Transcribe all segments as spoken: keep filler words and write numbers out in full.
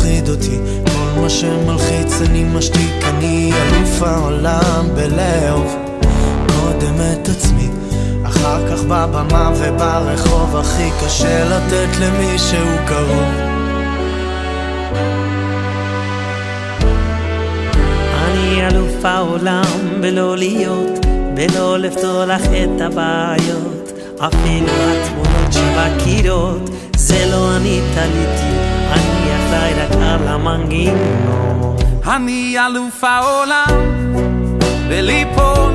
מפחיד אותי, כל מה שמלחיץ אני משתיק, אני אלוף העולם בלאהוב קודם את עצמי, אחר כך בבמה וברחוב, הכי קשה לתת למישהו קרוב. אני אלוף העולם בלא להיות, בלא לפתור לך את הבעיות, אפילו התמונות שבקירות זה לא אני תליתי, אני אחראי רק על המנגינות. אני אלוף העולם בליפול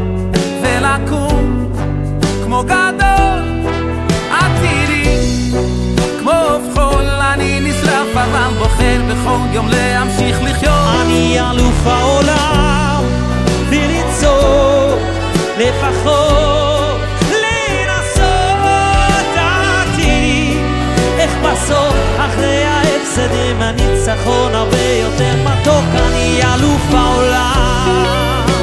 ולקום כמו גדול, עתידי כמו אופחול, אני נשרף אבל בוחר בכל יום להמשיך לחיות. אני אלוף העולם וליצור לפחות לנסות, עתידי איך בסוף אחרי ההפסדים הניצחון הרבה יותר מתוק. אני אלוף העולם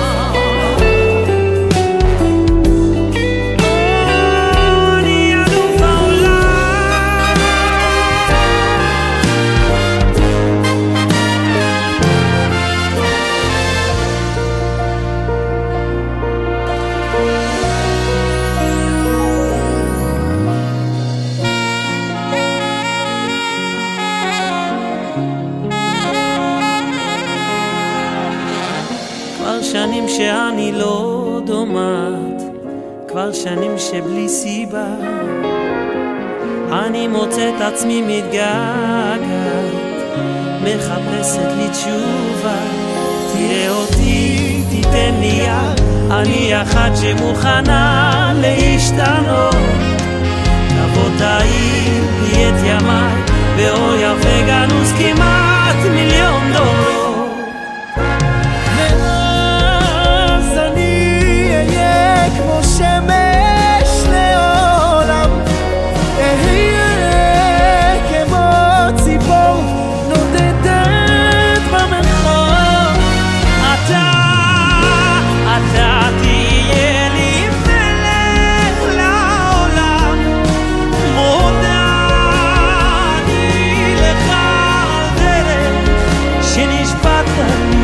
שנים שאני לא דומת, כבר שנים שבלי סיבה אני מוצא את עצמי מתגעגעת, מחפשת לי תשובה. תראה אותי, תיתן לי יד, אני אחת שמוכנה להשתנות. תבוא תאיר לי את ימיי באור יפה גנוז כמעט מיליון דולר, כמו שמש לעולם, אהיה כמו ציפור נודדת במרחב. אתה, אתה תהיה לי מלך לעולם, מודה אני לך על דרך שנשבעת לי.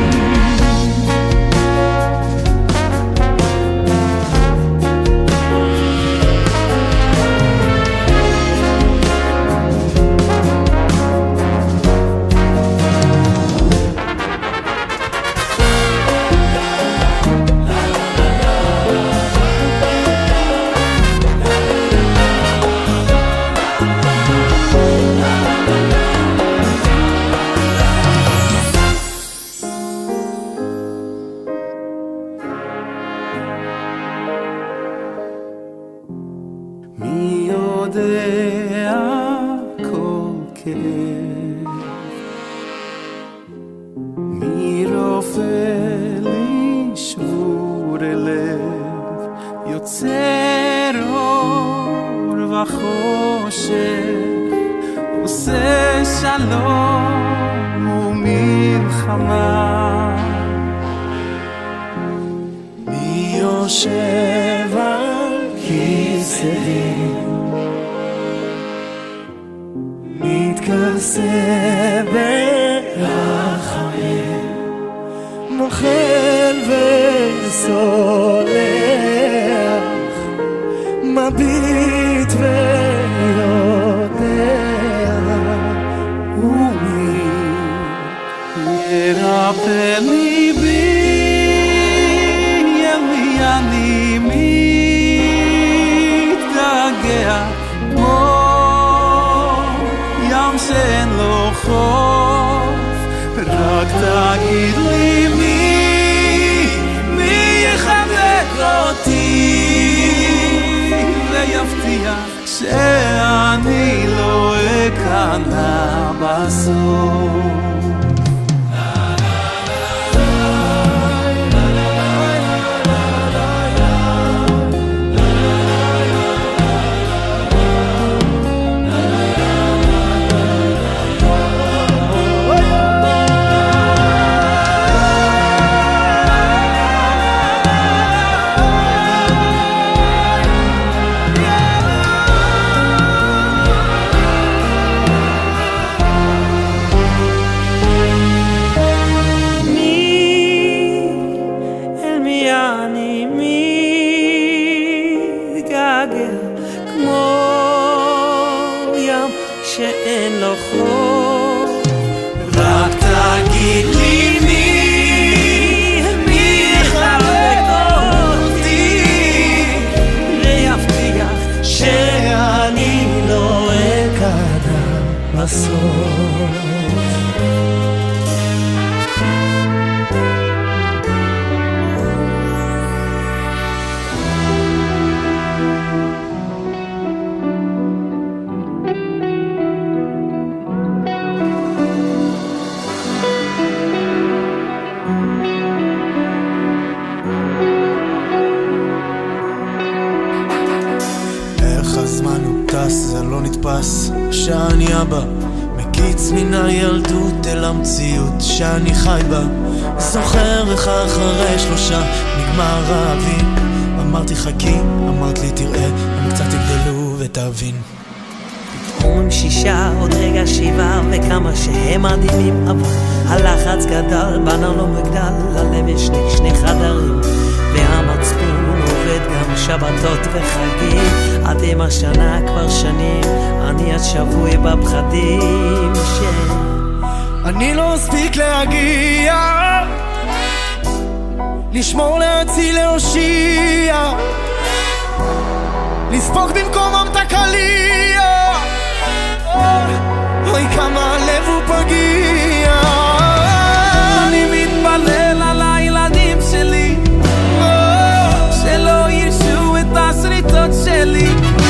שאני לא אכנע בסוף. מהילדות אל המציאות שאני חי בה. זוכר איך אחרי שלושה נגמר האביב. אמרתי חכי, אמרת לי תראה, הם קצת יגדלו ותבין. פתאום שישה, עוד רגע שבעה, וכמה שהם מדהימים, אבל הלחץ גדל, בנה לו מגדל, ללב יש שני, שני חדרים, והמצפון עובד גם שבתות וחגים. אתם השנה כבר שנים, אני עד שבוי בפחדים ש... אני לא אספיק להגיע, לשמור להציל להושיע, לספוק במקומם את הקליע. אוי כמה הלב הוא פגיע. אני מתפלל על הילדים שלי, שלא ירשו את השריטות שלי,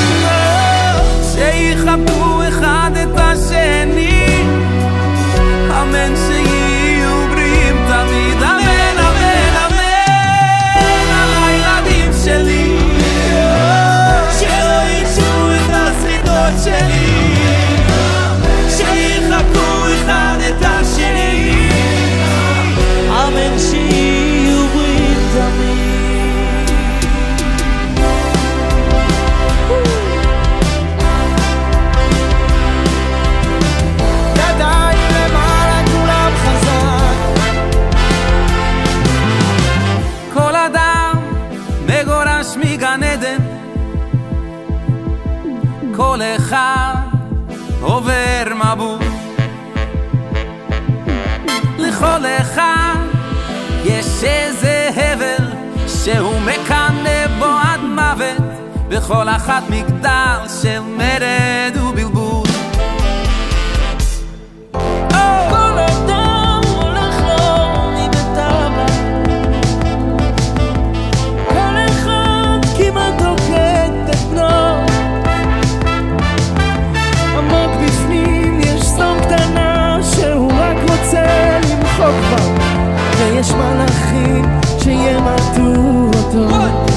שיחבקו אחד את השני, אמן שיהיו בריאים תמיד, אמן אמן אמן על הילדים שלי, שלא ירשו את השריטות שלי, שיחבקו אחד את השני, אמן שיהיו בריאים תמיד. מגן עדן, כל אחד עובר מבול, לכל אחד יש איזה הבל שהוא מקנא בו עד מוות, בכל אחת מגדל של מרד ובלבול. ויש מלאכים שימתו אותו.